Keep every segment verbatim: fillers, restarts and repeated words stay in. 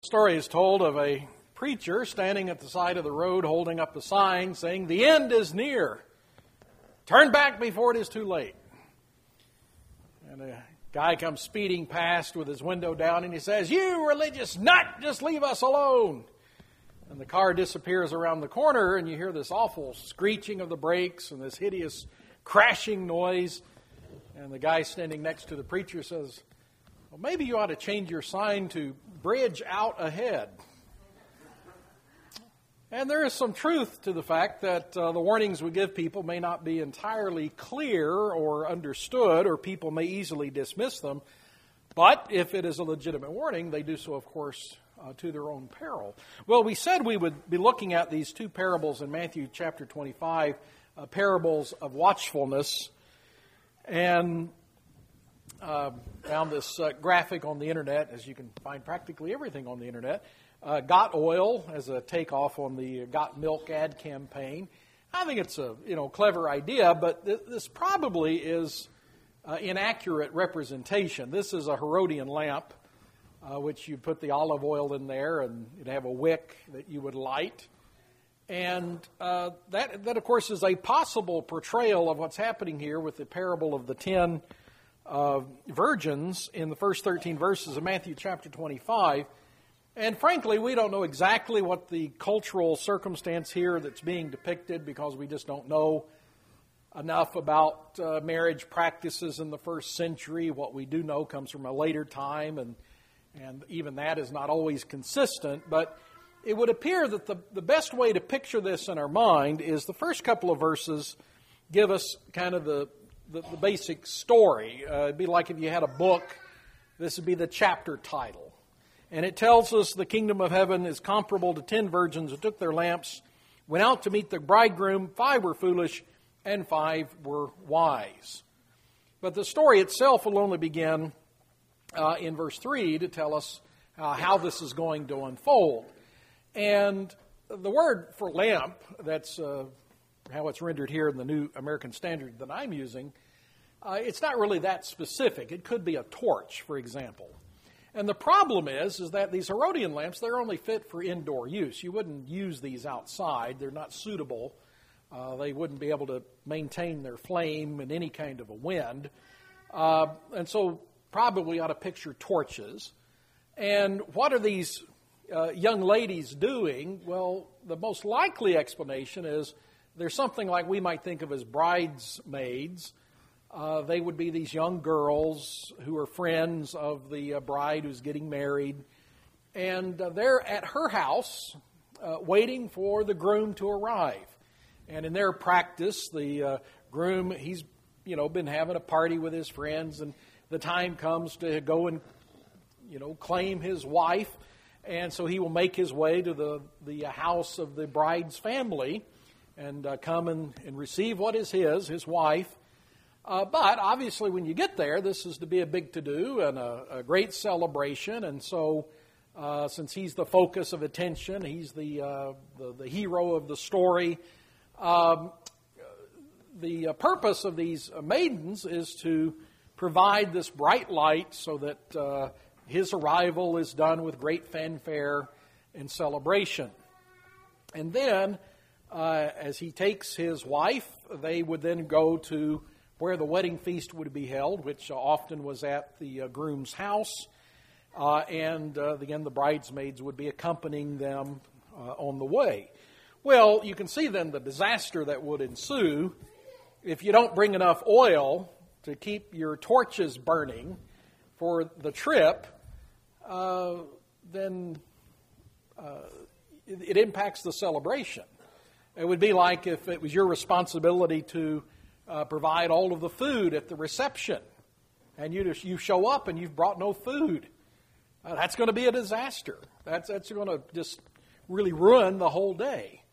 Story is told of a preacher standing at the side of the road holding up a sign saying, "The end is near. Turn back before it is too late." And a guy comes speeding past with his window down and he says, "You religious nut, just leave us alone." And the car disappears around the corner and you hear this awful screeching of the brakes and this hideous crashing noise. And the guy standing next to the preacher says, "Well, maybe you ought to change your sign to bridge out ahead." And there is some truth to the fact that uh, the warnings we give people may not be entirely clear or understood, or people may easily dismiss them. But if it is a legitimate warning, they do so, of course, uh, to their own peril. Well, we said we would be looking at these two parables in Matthew chapter twenty-five, uh, parables of watchfulness. And Uh, found this uh, graphic on the internet, as you can find practically everything on the internet. Uh, Got Oil as a takeoff on the Got Milk ad campaign. I think it's a you know clever idea, but th- this probably is uh, inaccurate representation. This is a Herodian lamp, uh, which you put the olive oil in there, and you'd have a wick that you would light. And uh, that, that, of course, is a possible portrayal of what's happening here with the parable of the ten Uh, virgins in the first thirteen verses of Matthew chapter twenty-five. And frankly, we don't know exactly what the cultural circumstance here that's being depicted, because we just don't know enough about uh, marriage practices in the first century. What we do know comes from a later time, and and even that is not always consistent. But it would appear that the, the best way to picture this in our mind is the first couple of verses give us kind of the The, the basic story. Uh, it'd be like if you had a book, this would be the chapter title. And it tells us the kingdom of heaven is comparable to ten virgins who took their lamps, went out to meet the bridegroom. Five were foolish and five were wise. But the story itself will only begin uh, in verse three to tell us uh, how this is going to unfold. And the word for lamp, that's uh, how it's rendered here in the New American Standard that I'm using, uh, it's not really that specific. It could be a torch, for example. And the problem is, is that these Herodian lamps, they're only fit for indoor use. You wouldn't use these outside. They're not suitable. Uh, they wouldn't be able to maintain their flame in any kind of a wind. Uh, and so probably ought to picture torches. And what are these uh, young ladies doing? Well, the most likely explanation is there's something like we might think of as bridesmaids. Uh, they would be these young girls who are friends of the uh, bride who's getting married. And uh, they're at her house uh, waiting for the groom to arrive. And in their practice, the uh, groom, he's you know been having a party with his friends, and the time comes to go and you know claim his wife. And so he will make his way to the, the house of the bride's family and uh, come and, and receive what is his, his wife. Uh, but obviously when you get there, this is to be a big to-do and a, a great celebration. And so uh, since he's the focus of attention, he's the, uh, the, the hero of the story, um, the uh, purpose of these maidens is to provide this bright light so that uh, his arrival is done with great fanfare and celebration. And then Uh, as he takes his wife, they would then go to where the wedding feast would be held, which uh, often was at the uh, groom's house. Uh, and uh, again, the bridesmaids would be accompanying them uh, on the way. Well, you can see then the disaster that would ensue if you don't bring enough oil to keep your torches burning for the trip. Uh, then uh, it, it impacts the celebration. It would be like if it was your responsibility to uh, provide all of the food at the reception, and you just, you show up and you've brought no food. Uh, that's going to be a disaster. That's that's going to just really ruin the whole day.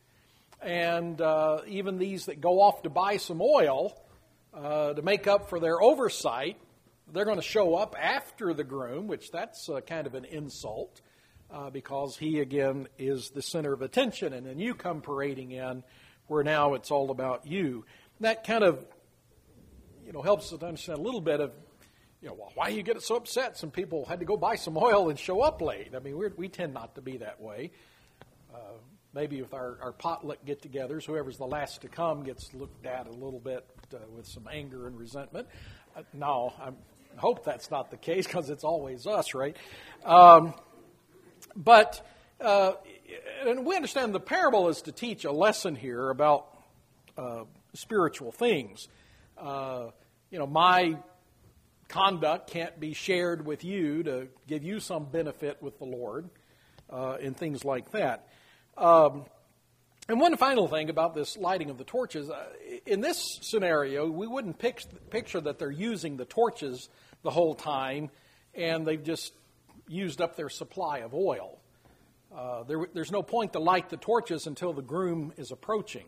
And uh, even these that go off to buy some oil uh, to make up for their oversight, they're going to show up after the groom, which that's uh, kind of an insult. Uh, because he, again, is the center of attention. And then you come parading in where now it's all about you. That kind of, you know, helps us to understand a little bit of you know, well, why you get so upset? Some people had to go buy some oil and show up late. I mean, we're, we tend not to be that way. Uh, maybe with our, our potluck get-togethers, whoever's the last to come gets looked at a little bit uh, with some anger and resentment. Uh, no, I'm, I hope that's not the case because it's always us, right? Um, but uh, and we understand the parable is to teach a lesson here about uh, spiritual things. Uh, you know, my conduct can't be shared with you to give you some benefit with the Lord uh, and things like that. Um, and one final thing about this lighting of the torches, uh, in this scenario, we wouldn't pic- picture that they're using the torches the whole time and they've just used up their supply of oil. Uh, there, there's no point to light the torches until the groom is approaching.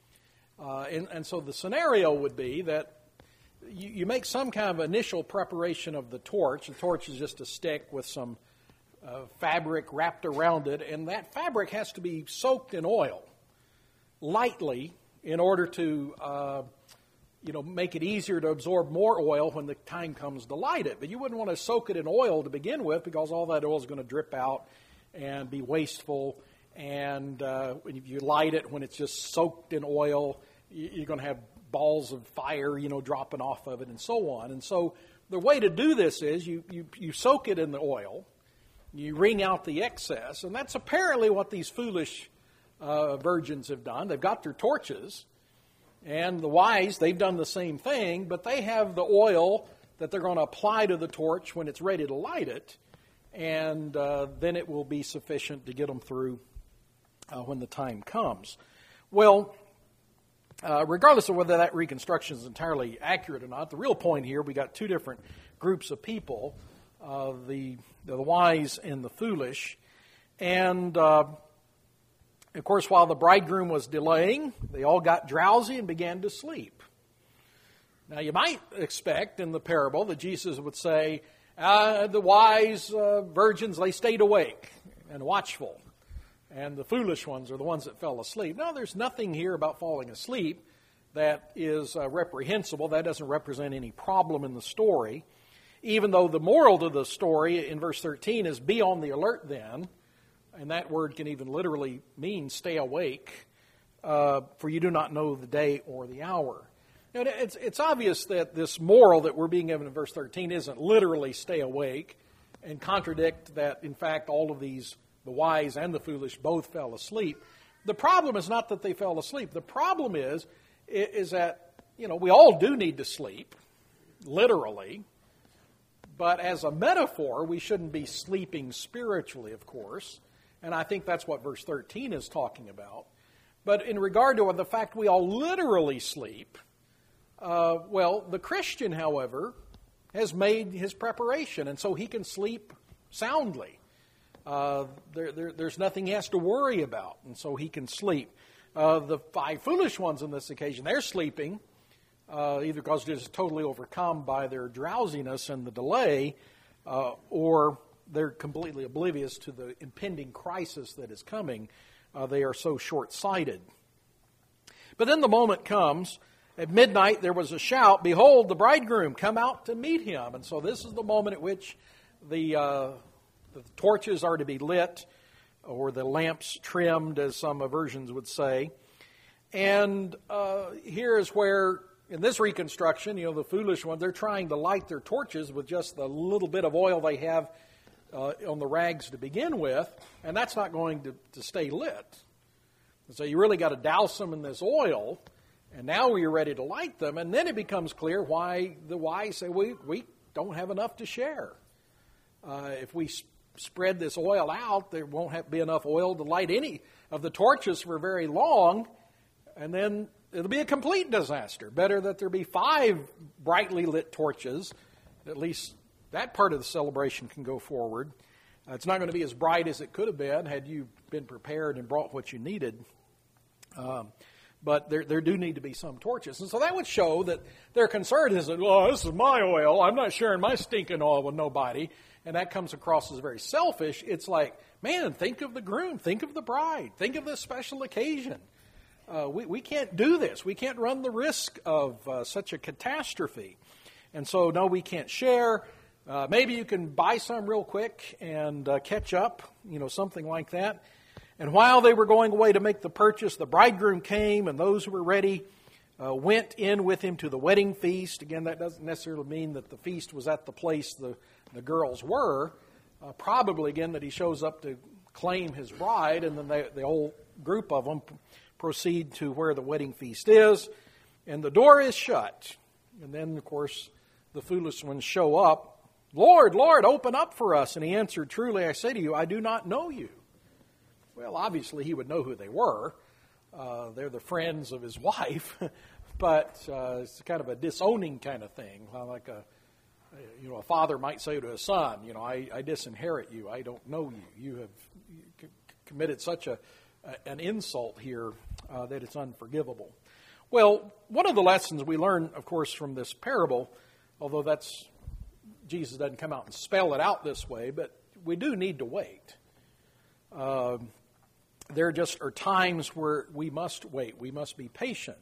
Uh, and, and so the scenario would be that you, you make some kind of initial preparation of the torch. The torch is just a stick with some uh, fabric wrapped around it, and that fabric has to be soaked in oil lightly in order to uh, you know, make it easier to absorb more oil when the time comes to light it. But you wouldn't want to soak it in oil to begin with because all that oil is going to drip out and be wasteful. And uh, if you light it when it's just soaked in oil, you're going to have balls of fire, you know, dropping off of it and so on. And so the way to do this is you, you, you soak it in the oil, you wring out the excess, and that's apparently what these foolish uh, virgins have done. They've got their torches, and the wise, they've done the same thing, but they have the oil that they're going to apply to the torch when it's ready to light it, and uh, then it will be sufficient to get them through uh, when the time comes. Well, uh, regardless of whether that reconstruction is entirely accurate or not, the real point here, we got two different groups of people, uh, the, the wise and the foolish, and uh, of course, while the bridegroom was delaying, they all got drowsy and began to sleep. Now, you might expect in the parable that Jesus would say, uh, the wise uh, virgins, they stayed awake and watchful, and the foolish ones are the ones that fell asleep. No, there's nothing here about falling asleep that is uh, reprehensible. That doesn't represent any problem in the story, even though the moral to the story in verse thirteen is be on the alert then. And that word can even literally mean stay awake, uh, for you do not know the day or the hour. Now, it's, it's obvious that this moral that we're being given in verse thirteen isn't literally stay awake and contradict that, in fact, all of these, the wise and the foolish, both fell asleep. The problem is not that they fell asleep. The problem is, is that, you know, we all do need to sleep, literally. But as a metaphor, we shouldn't be sleeping spiritually, of course. And I think that's what verse thirteen is talking about. But in regard to the fact we all literally sleep, uh, well, the Christian, however, has made his preparation, and so he can sleep soundly. Uh, there, there, there's nothing he has to worry about, and so he can sleep. Uh, the five foolish ones on this occasion, they're sleeping, uh, either because they're just totally overcome by their drowsiness and the delay, uh, or they're completely oblivious to the impending crisis that is coming. Uh, they are so short-sighted. But then the moment comes. At midnight there was a shout, behold, the bridegroom, come out to meet him. And so this is the moment at which the, uh, the torches are to be lit, or the lamps trimmed, as some versions would say. And uh, here is where, in this reconstruction, you know, the foolish ones, they're trying to light their torches with just the little bit of oil they have Uh, on the rags to begin with, and that's not going to, to stay lit. And so you really got to douse them in this oil, and now we're ready to light them, and then it becomes clear why the wise say, we, we don't have enough to share. Uh, if we sp- spread this oil out, there won't have, be enough oil to light any of the torches for very long, and then it'll be a complete disaster. Better that there be five brightly lit torches, at least that part of the celebration can go forward. Uh, it's not going to be as bright as it could have been had you been prepared and brought what you needed. Um, but there, there do need to be some torches. And so that would show that their concern is that, oh, this is my oil. I'm not sharing my stinking oil with nobody. And that comes across as very selfish. It's like, man, think of the groom. Think of the bride. Think of this special occasion. Uh, we, we can't do this. We can't run the risk of uh, such a catastrophe. And so, no, we can't share. Uh, maybe you can buy some real quick and uh, catch up, you know, something like that. And while they were going away to make the purchase, the bridegroom came, and those who were ready uh, went in with him to the wedding feast. Again, that doesn't necessarily mean that the feast was at the place the, the girls were. Uh, probably, again, that he shows up to claim his bride, and then they, the whole group of them p- proceed to where the wedding feast is. And the door is shut. And then, of course, the foolish ones show up. Lord, Lord, open up for us. And he answered, truly, I say to you, I do not know you. Well, obviously, he would know who they were. Uh, they're the friends of his wife. But uh, it's kind of a disowning kind of thing. Like a, you know, a father might say to a son, you know, I, I disinherit you. I don't know you. You have c- committed such a, a an insult here uh, that it's unforgivable. Well, one of the lessons we learn, of course, from this parable, although that's Jesus doesn't come out and spell it out this way, but we do need to wait. Uh, there just are times where we must wait. We must be patient.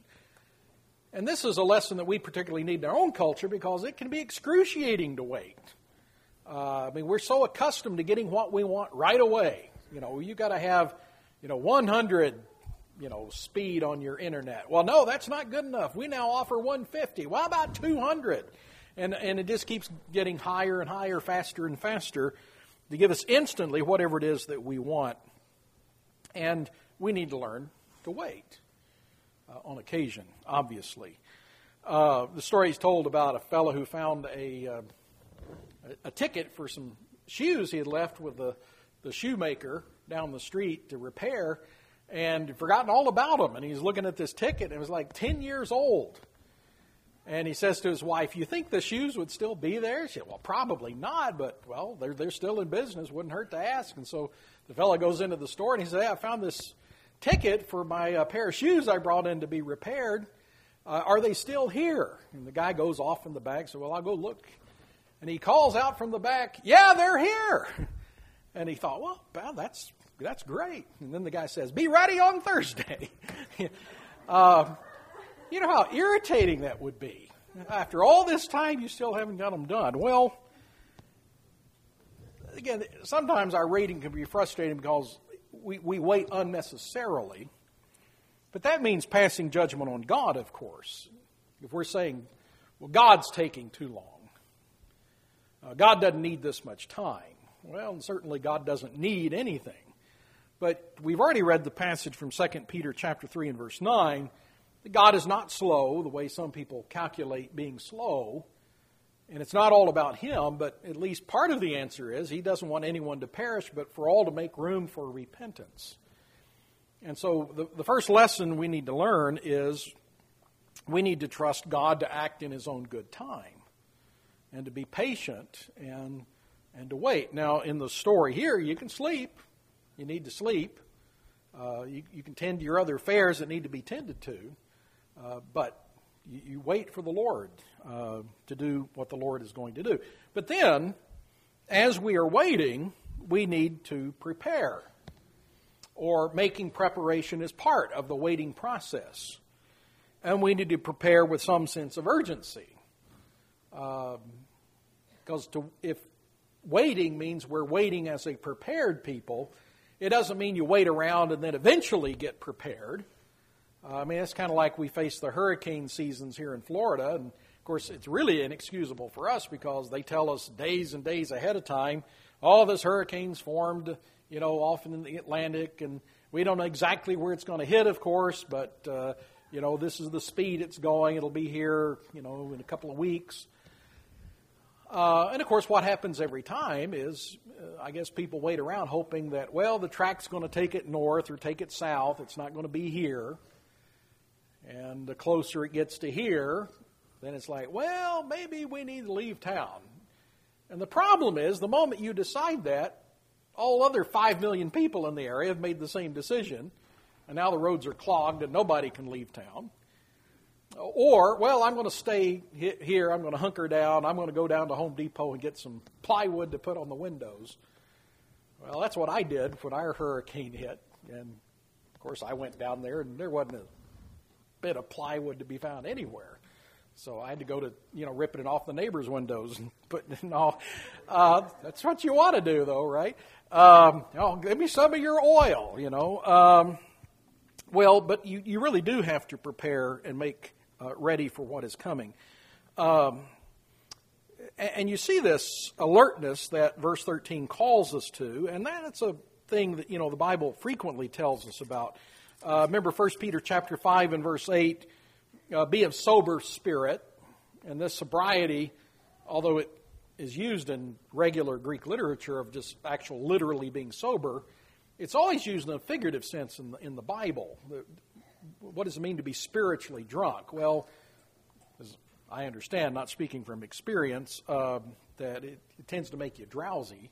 And this is a lesson that we particularly need in our own culture because it can be excruciating to wait. Uh, I mean, we're so accustomed to getting what we want right away. You know, you got to have, you know, one hundred, you know, speed on your internet. Well, no, that's not good enough. We now offer one fifty. Well, how about two hundred? And and it just keeps getting higher and higher, faster and faster to give us instantly whatever it is that we want. And we need to learn to wait uh, on occasion, obviously. Uh, the story is told about a fellow who found a, uh, a, a ticket for some shoes he had left with the, the shoemaker down the street to repair and forgotten all about them. And he's looking at this ticket and it was like ten years old. And he says to his wife, you think the shoes would still be there? She said, well, probably not, but, well, they're, they're still in business. Wouldn't hurt to ask. And so the fellow goes into the store and he says, hey, I found this ticket for my uh, pair of shoes I brought in to be repaired. Uh, are they still here? And the guy goes off in the back, so, well, I'll go look. And he calls out from the back, yeah, they're here. And he thought, well, well that's, that's great. And then the guy says, be ready on Thursday. uh You know how irritating that would be. After all this time, you still haven't got them done. Well, again, sometimes our waiting can be frustrating because we, we wait unnecessarily. But that means passing judgment on God, of course. If we're saying, well, God's taking too long. Uh, God doesn't need this much time. Well, and certainly God doesn't need anything. But we've already read the passage from Second Peter chapter three and verse nine. God is not slow, the way some people calculate being slow. And it's not all about Him, but at least part of the answer is He doesn't want anyone to perish, but for all to make room for repentance. And so the, the first lesson we need to learn is we need to trust God to act in His own good time and to be patient and, and to wait. Now, in the story here, you can sleep. You need to sleep. Uh, you, you can tend to your other affairs that need to be tended to. Uh, but you, you wait for the Lord uh, to do what the Lord is going to do. But then, as we are waiting, we need to prepare. Or making preparation is part of the waiting process. And we need to prepare with some sense of urgency. Um, because to, if waiting means we're waiting as a prepared people, it doesn't mean you wait around and then eventually get prepared. Uh, I mean, it's kind of like we face the hurricane seasons here in Florida. And, of course, it's really inexcusable for us because they tell us days and days ahead of time, all this hurricane's formed, you know, often in the Atlantic. And we don't know exactly where it's going to hit, of course. But, uh, you know, this is the speed it's going. It'll be here, you know, in a couple of weeks. Uh, and, of course, what happens every time is, uh, I guess people wait around hoping that, well, the track's going to take it north or take it south. It's not going to be here. And the closer it gets to here, then it's like, well, maybe we need to leave town. And the problem is, the moment you decide that, all other five million people in the area have made the same decision. And now the roads are clogged and nobody can leave town. Or, well, I'm going to stay here, I'm going to hunker down, I'm going to go down to Home Depot and get some plywood to put on the windows. Well, that's what I did when our hurricane hit. And, of course, I went down there and there wasn't a bit of plywood to be found anywhere. So I had to go to, you know, ripping it off the neighbors' windows and putting it all. Uh, that's what you want to do, though, right? Um, oh, give me some of your oil, you know. Um, well, but you, you really do have to prepare and make uh, ready for what is coming. Um, and, and you see this alertness that verse thirteen calls us to, and that's a thing that, you know, the Bible frequently tells us about. Uh, remember First Peter chapter five and verse eight, uh, be of sober spirit. And this sobriety, although it is used in regular Greek literature of just actual literally being sober, it's always used in a figurative sense in the, in the Bible. The, what does it mean to be spiritually drunk? Well, as I understand, not speaking from experience, um, that it, it tends to make you drowsy.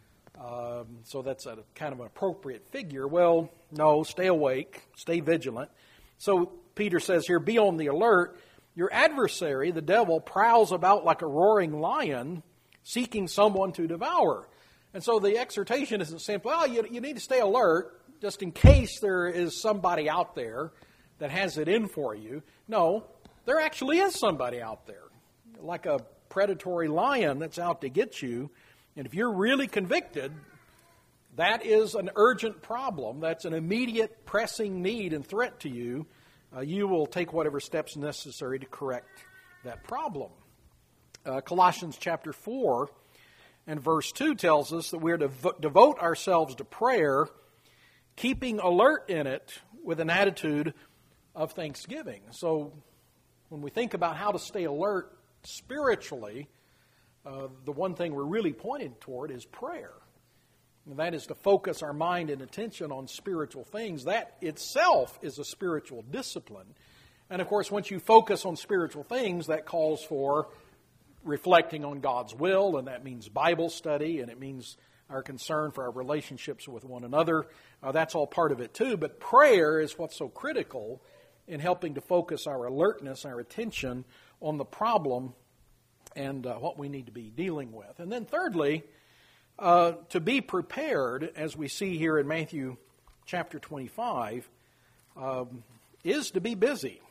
Um, so that's a kind of an appropriate figure. Well, no, stay awake, stay vigilant. So Peter says here, be on the alert. Your adversary, the devil, prowls about like a roaring lion, seeking someone to devour. And so the exhortation isn't simply, well, you, you need to stay alert, just in case there is somebody out there that has it in for you. No, there actually is somebody out there, like a predatory lion that's out to get you. And if you're really convicted, that is an urgent problem. That's an immediate pressing need and threat to you. Uh, you will take whatever steps necessary to correct that problem. Uh, Colossians chapter four and verse two tells us that we're to v- devote ourselves to prayer, keeping alert in it with an attitude of thanksgiving. So when we think about how to stay alert spiritually, uh, the one thing we're really pointed toward is prayer. And that is to focus our mind and attention on spiritual things. That itself is a spiritual discipline. And of course, once you focus on spiritual things, that calls for reflecting on God's will, and that means Bible study, and it means our concern for our relationships with one another. Uh, that's all part of it too. But prayer is what's so critical in helping to focus our alertness, our attention on the problem and uh, what we need to be dealing with. And then thirdly, uh, to be prepared, as we see here in Matthew chapter twenty-five, um, is to be busy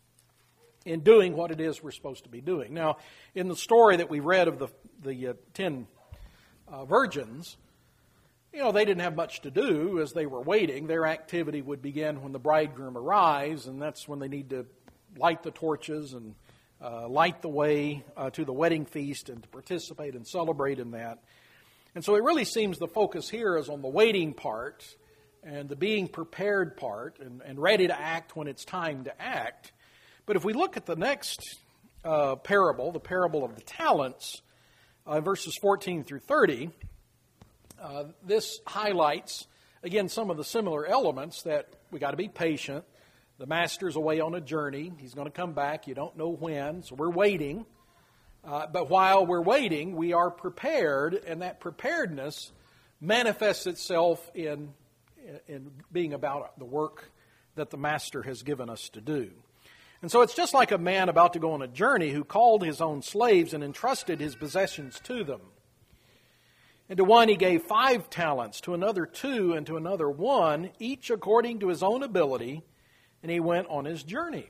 in doing what it is we're supposed to be doing. Now, in the story that we read of the, the uh, ten uh, virgins, you know, they didn't have much to do as they were waiting. Their activity would begin when the bridegroom arrives, and that's when they need to light the torches and uh, light the way uh, to the wedding feast and to participate and celebrate in that. And so it really seems the focus here is on the waiting part and the being prepared part and, and ready to act when it's time to act. But if we look at the next uh, parable, the parable of the talents, uh, verses fourteen through thirty, uh, this highlights, again, some of the similar elements that we got to be patient. The master's away on a journey. He's going to come back. You don't know when, so we're waiting. Uh, but while we're waiting, we are prepared, and that preparedness manifests itself in, in being about the work that the master has given us to do. And so it's just like a man about to go on a journey who called his own slaves and entrusted his possessions to them. And to one he gave five talents, to another two, and to another one, each according to his own ability, and he went on his journey.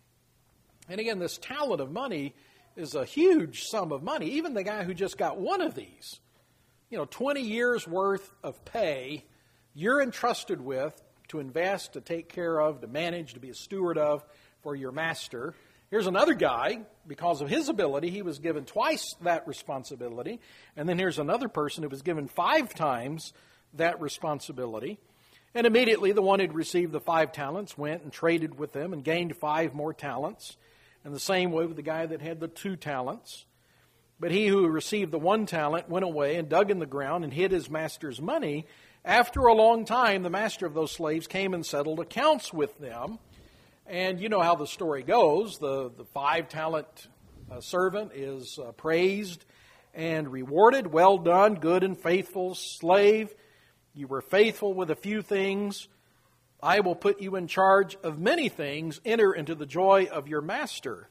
And again, this talent of money is a huge sum of money. Even the guy who just got one of these, you know, twenty years worth of pay, you're entrusted with to invest, to take care of, to manage, to be a steward of for your master. Here's another guy, because of his ability, he was given twice that responsibility. And then here's another person who was given five times that responsibility. And immediately the one who'd received the five talents went and traded with them and gained five more talents. And the same way with the guy that had the two talents. But he who received the one talent went away and dug in the ground and hid his master's money. After a long time, the master of those slaves came and settled accounts with them. And you know how the story goes. The, the five-talent uh, servant is uh, praised and rewarded. Well done, good and faithful slave. You were faithful with a few things. I will put you in charge of many things. Enter into the joy of your master.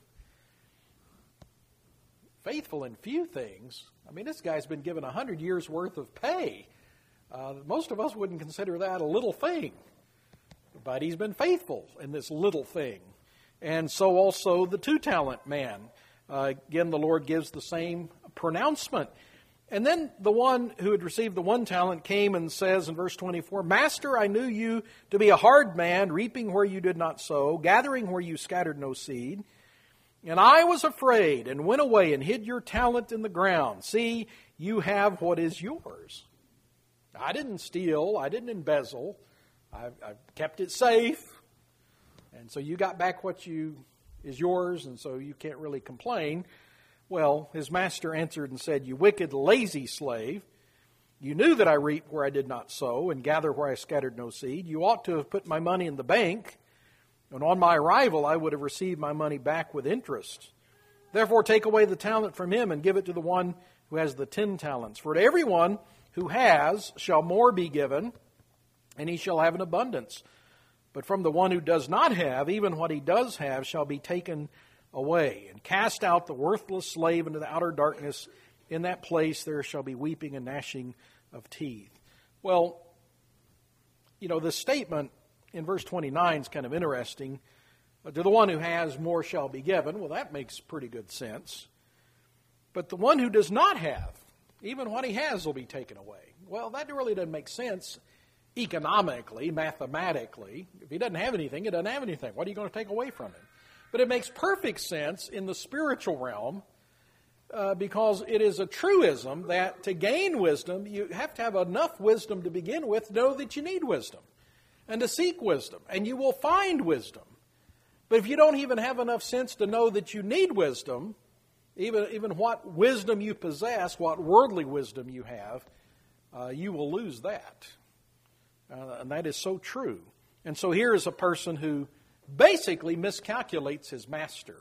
Faithful in few things. I mean, this guy's been given a hundred years' worth of pay. Uh, most of us wouldn't consider that a little thing. But he's been faithful in this little thing. And so also the two-talent man. Uh, again, the Lord gives the same pronouncement. And then the one who had received the one talent came and says in verse twenty-four, Master, I knew you to be a hard man, reaping where you did not sow, gathering where you scattered no seed. And I was afraid and went away and hid your talent in the ground. See, you have what is yours. I didn't steal. I didn't embezzle. I've, I've kept it safe. And so you got back what you is yours, and so you can't really complain. Well, his master answered and said, You wicked, lazy slave, you knew that I reap where I did not sow and gather where I scattered no seed. You ought to have put my money in the bank, and on my arrival I would have received my money back with interest. Therefore take away the talent from him and give it to the one who has the ten talents. For to everyone who has shall more be given, and he shall have an abundance. But from the one who does not have, even what he does have shall be taken away. And cast out the worthless slave into the outer darkness. In that place there shall be weeping and gnashing of teeth. Well, you know, this statement in verse twenty-nine is kind of interesting. To the one who has, more shall be given. Well, that makes pretty good sense. But the one who does not have, even what he has will be taken away. Well, that really doesn't make sense economically, mathematically. If he doesn't have anything, he doesn't have anything. What are you going to take away from him? But it makes perfect sense in the spiritual realm uh, because it is a truism that to gain wisdom, you have to have enough wisdom to begin with to know that you need wisdom and to seek wisdom, and you will find wisdom. But if you don't even have enough sense to know that you need wisdom, even, even what wisdom you possess, what worldly wisdom you have, uh, you will lose that. Uh, and that is so true. And so here is a person who basically miscalculates his master.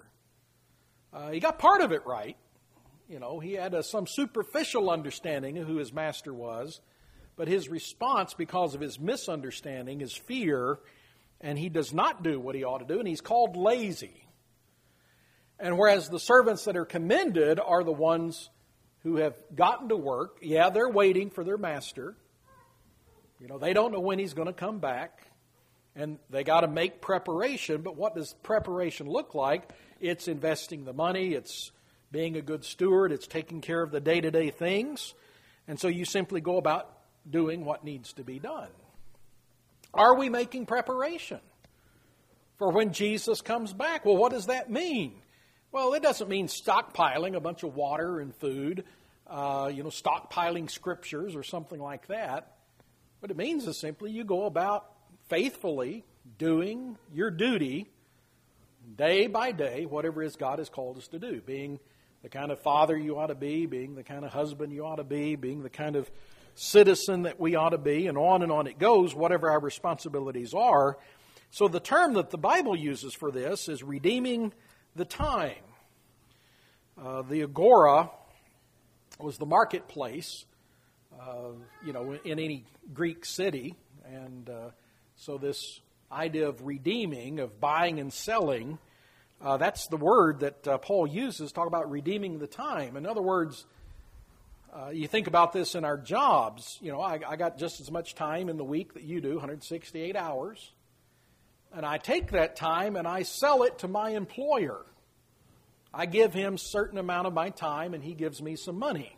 Uh, he got part of it right. You know, he had a, some superficial understanding of who his master was. But his response, because of his misunderstanding, is fear. And he does not do what he ought to do. And he's called lazy. And whereas the servants that are commended are the ones who have gotten to work. Yeah, they're waiting for their master. You know, they don't know when he's going to come back. And they got to make preparation. But what does preparation look like? It's investing the money. It's being a good steward. It's taking care of the day-to-day things. And so you simply go about doing what needs to be done. Are we making preparation for when Jesus comes back? Well, what does that mean? Well, it doesn't mean stockpiling a bunch of water and food, uh, you know, stockpiling scriptures or something like that. What it means is simply you go about faithfully doing your duty day by day, whatever it is God has called us to do. Being the kind of father you ought to be, being the kind of husband you ought to be, being the kind of citizen that we ought to be, and on and on it goes, whatever our responsibilities are. So the term that the Bible uses for this is redeeming the time. Uh, the agora was the marketplace, uh, you know, in any Greek city. And uh, so this idea of redeeming, of buying and selling, uh, that's the word that uh, Paul uses to talk about redeeming the time. In other words, uh, you think about this in our jobs. You know, I, I got just as much time in the week that you do, one hundred sixty-eight hours. And I take that time and I sell it to my employer. I give him a certain amount of my time and he gives me some money.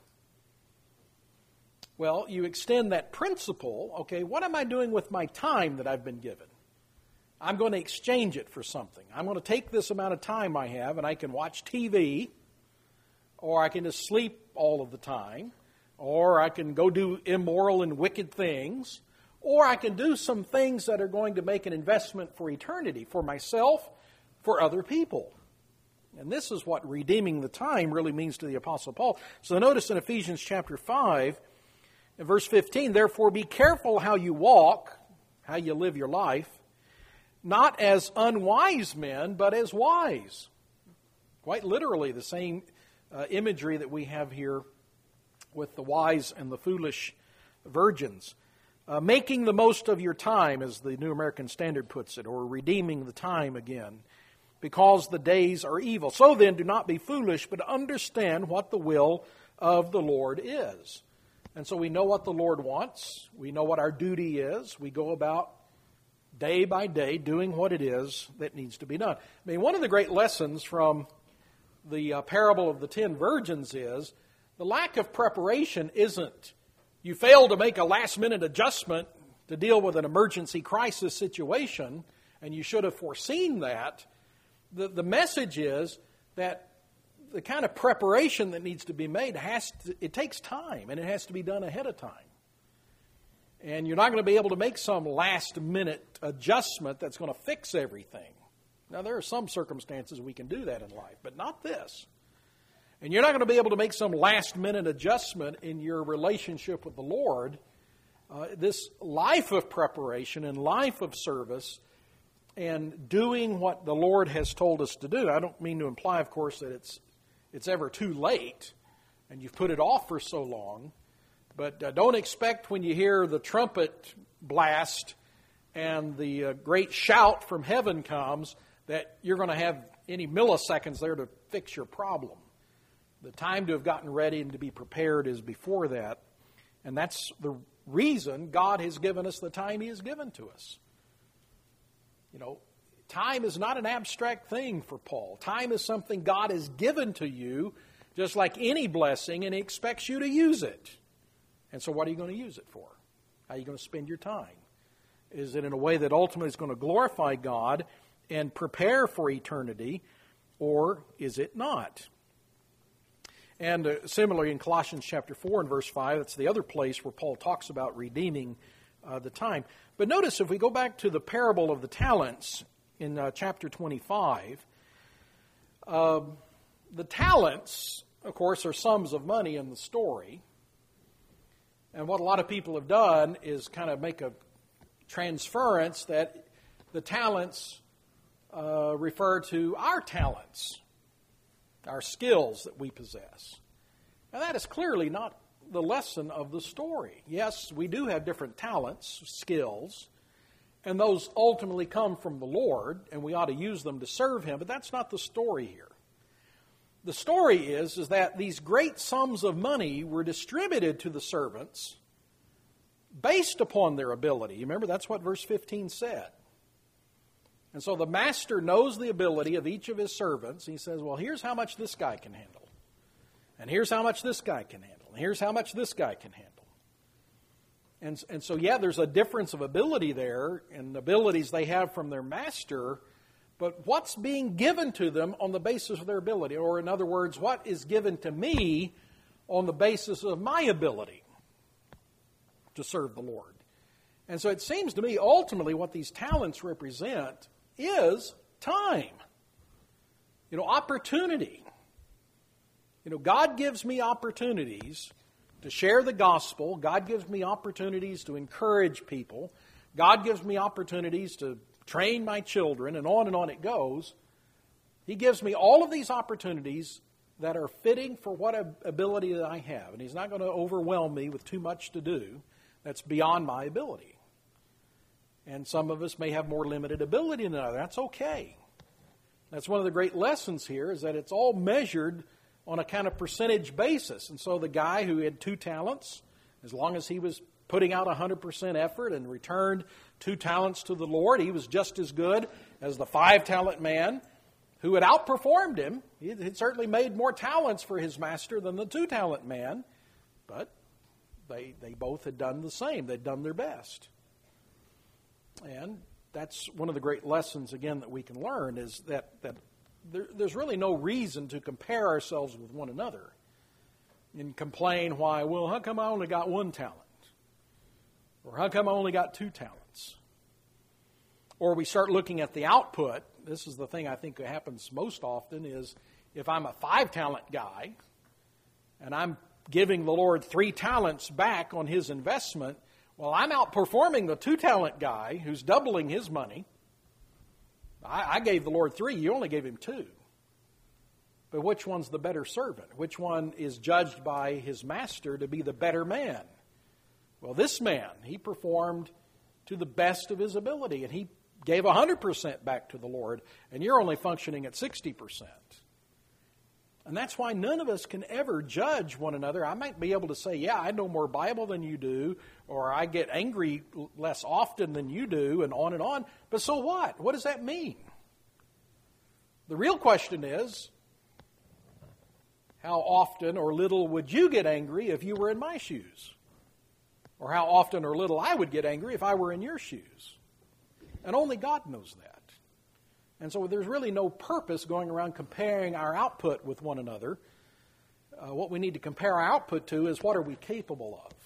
Well, you extend that principle. Okay, what am I doing with my time that I've been given? I'm going to exchange it for something. I'm going to take this amount of time I have and I can watch T V, or I can just sleep all of the time, or I can go do immoral and wicked things, or I can do some things that are going to make an investment for eternity, for myself, for other people. And this is what redeeming the time really means to the Apostle Paul. So notice in Ephesians chapter five, in verse fifteen, therefore be careful how you walk, how you live your life, not as unwise men, but as wise. Quite literally the same uh, imagery that we have here with the wise and the foolish virgins. Uh, making the most of your time, as the New American Standard puts it, or redeeming the time again, because the days are evil. So then, do not be foolish, but understand what the will of the Lord is. And so we know what the Lord wants. We know what our duty is. We go about day by day, doing what it is that needs to be done. I mean, one of the great lessons from the uh, parable of the ten virgins is the lack of preparation isn't you fail to make a last-minute adjustment to deal with an emergency crisis situation, and you should have foreseen that. The, the message is that the kind of preparation that needs to be made, has to, it takes time, and it has to be done ahead of time. And you're not going to be able to make some last-minute adjustment that's going to fix everything. Now, there are some circumstances we can do that in life, but not this. And you're not going to be able to make some last-minute adjustment in your relationship with the Lord. Uh, this life of preparation and life of service and doing what the Lord has told us to do. I don't mean to imply, of course, that it's it's ever too late and you've put it off for so long. But uh, don't expect when you hear the trumpet blast and the uh, great shout from heaven comes that you're going to have any milliseconds there to fix your problem. The time to have gotten ready and to be prepared is before that. And that's the reason God has given us the time He has given to us. You know, time is not an abstract thing for Paul. Time is something God has given to you, just like any blessing, and He expects you to use it. And so what are you going to use it for? How are you going to spend your time? Is it in a way that ultimately is going to glorify God and prepare for eternity, or is it not? And uh, similarly in Colossians chapter four and verse five, that's the other place where Paul talks about redeeming uh, the time. But notice if we go back to the parable of the talents in uh, chapter twenty-five, uh, the talents, of course, are sums of money in the story. And what a lot of people have done is kind of make a transference that the talents uh, refer to our talents, our skills that we possess. Now that is clearly not the lesson of the story. Yes, we do have different talents, skills, and those ultimately come from the Lord, and we ought to use them to serve Him, but that's not the story here. The story is, is that these great sums of money were distributed to the servants based upon their ability. You remember, that's what verse fifteen said. And so the master knows the ability of each of his servants. He says, well, here's how much this guy can handle. And here's how much this guy can handle. And here's how much this guy can handle. And, and so, yeah, there's a difference of ability there and abilities they have from their master, but what's being given to them on the basis of their ability? Or in other words, what is given to me on the basis of my ability to serve the Lord? And so it seems to me ultimately what these talents represent is time. You know, opportunity. You know, God gives me opportunities to share the gospel. God gives me opportunities to encourage people. God gives me opportunities to train my children, and on and on it goes. He gives me all of these opportunities that are fitting for what ability that I have. And He's not going to overwhelm me with too much to do that's beyond my ability. And some of us may have more limited ability than others. That's okay. That's one of the great lessons here, is that it's all measured on a kind of percentage basis. And so the guy who had two talents, as long as he was putting out one hundred percent effort and returned two talents to the Lord, he was just as good as the five-talent man who had outperformed him. He had certainly made more talents for his master than the two-talent man, but they, they both had done the same. They'd done their best. And that's one of the great lessons, again, that we can learn, is that, that there, there's really no reason to compare ourselves with one another and complain why, well, how come I only got one talent? Or how come I only got two talents? Or we start looking at the output. This is the thing I think that happens most often, is if I'm a five-talent guy and I'm giving the Lord three talents back on His investment, well, I'm outperforming the two-talent guy who's doubling his money. I, I gave the Lord three. You only gave him two. But which one's the better servant? Which one is judged by his master to be the better man? Well, this man, he performed to the best of his ability, and he gave one hundred percent back to the Lord, and you're only functioning at sixty percent. And that's why none of us can ever judge one another. I might be able to say, yeah, I know more Bible than you do, or I get angry less often than you do, and on and on. But so what? What does that mean? The real question is, how often or little would you get angry if you were in my shoes? Or how often or little I would get angry if I were in your shoes? And only God knows that. And so there's really no purpose going around comparing our output with one another. Uh, what we need to compare our output to is what are we capable of.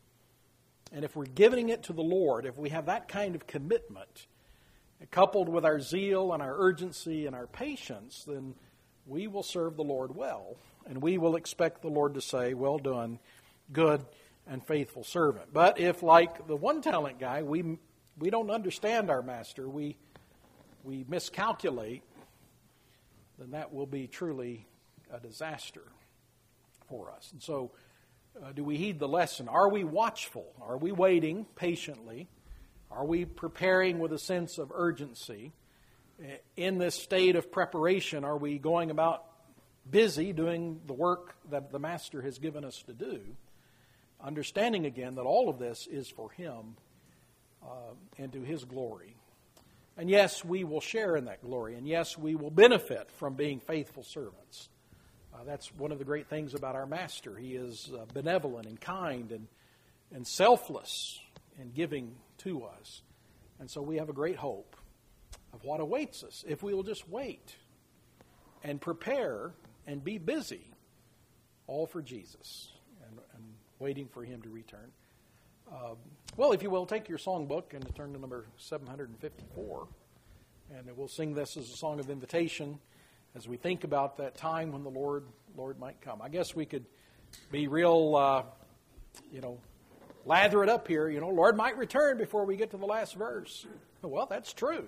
And if we're giving it to the Lord, if we have that kind of commitment, coupled with our zeal and our urgency and our patience, then we will serve the Lord well. And we will expect the Lord to say, well done, good and faithful servant. But if, like the one talent guy, we we don't understand our master, we we miscalculate, then that will be truly a disaster for us. And so, uh, do we heed the lesson? Are we watchful? Are we waiting patiently? Are we preparing with a sense of urgency? In this state of preparation, are we going about busy doing the work that the Master has given us to do, understanding again that all of this is for Him uh, and to His glory? And yes, we will share in that glory, and yes, we will benefit from being faithful servants. Uh, that's one of the great things about our Master. He is uh, benevolent and kind and, and selfless in giving to us. And so we have a great hope of what awaits us if we will just wait and prepare and be busy, all for Jesus and, and waiting for Him to return. Uh, well, if you will, take your songbook and turn to number seven hundred fifty-four. And we'll sing this as a song of invitation as we think about that time when the Lord Lord might come. I guess we could be real, uh, you know, lather it up here. You know, Lord might return before we get to the last verse. Well, that's true.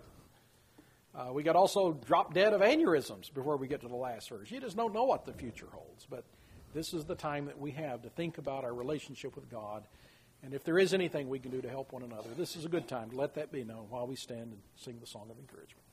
Uh, we got also drop dead of aneurysms before we get to the last verse. You just don't know what the future holds. But this is the time that we have to think about our relationship with God. And if there is anything we can do to help one another, this is a good time to let that be known while we stand and sing the song of encouragement.